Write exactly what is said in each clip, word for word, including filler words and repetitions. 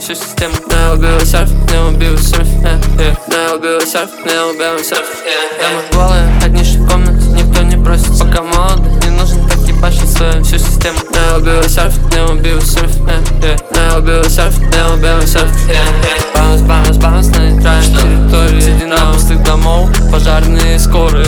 всю систему. Не убил серф, не убил серф, yeah, yeah. Не убил серф, не убил серф, yeah, yeah. Мы голые, одни в комнате, никто не просит. Пока молоды, не нужно так ебашить свою всю систему. Не убил серф, не убил серф, yeah, yeah. Не убил серф, не убил серф, yeah, yeah. Баунс, баунс, баунс на нейтральной территории. Среди на пустых домов, пожарные скорые.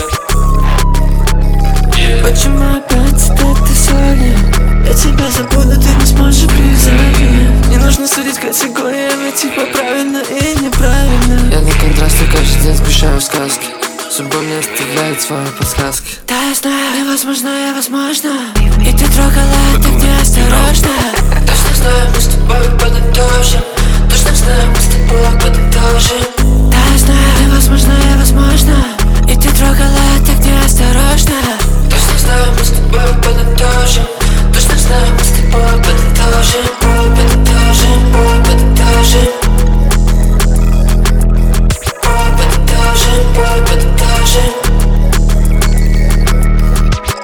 Почему опять это сегодня? Я тебя забуду, ты не сможешь привязать. Не нужно судить категориями, типа правильно и неправильно. Я на контрасте каждый день сгущаю сказки. Судьба мне оставляет свои подсказки. Да, я знаю, невозможно, я возможно. И ты трогала так неосторожно. Точно знаю, мы с тобой подытожим.